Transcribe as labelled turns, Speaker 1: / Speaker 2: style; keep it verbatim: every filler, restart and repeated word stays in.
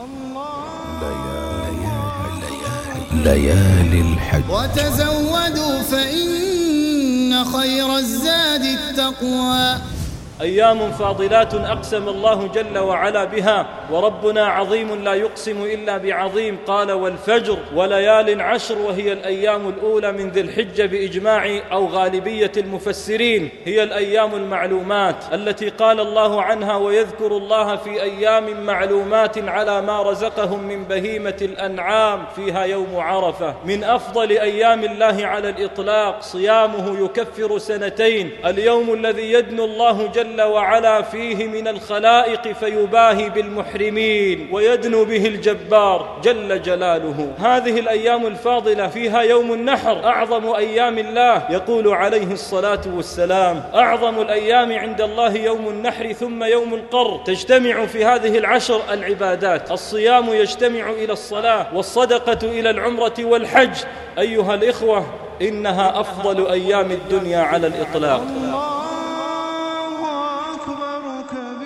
Speaker 1: ليالي الحج.
Speaker 2: وتزودوا فإن خير الزاد التقوى.
Speaker 3: أيام فاضلات أقسم الله جل وعلا بها، وربنا عظيم لا يقسم إلا بعظيم. قال والفجر وليال عشر، وهي الأيام الأولى من ذي الحجة بإجماع أو غالبية المفسرين. هي الأيام المعلومات التي قال الله عنها ويذكر الله في أيام معلومات على ما رزقهم من بهيمة الأنعام، فيها يوم عرفة. من أفضل أيام الله على الإطلاق، صيامه يكفر سنتين. اليوم الذي يدنو الله جل جل وعلا فيه من الخلائق فيباهي بالمحرمين ويدنو به الجبار جل جلاله. هذه الأيام الفاضلة فيها يوم النحر، أعظم أيام الله. يقول عليه الصلاة والسلام: أعظم الأيام عند الله يوم النحر ثم يوم القر. تجتمع في هذه العشر العبادات، الصيام يجتمع إلى الصلاة، والصدقة إلى العمرة والحج. أيها الإخوة، إنها أفضل أيام الدنيا على الإطلاق.
Speaker 2: الله أكبر كبير.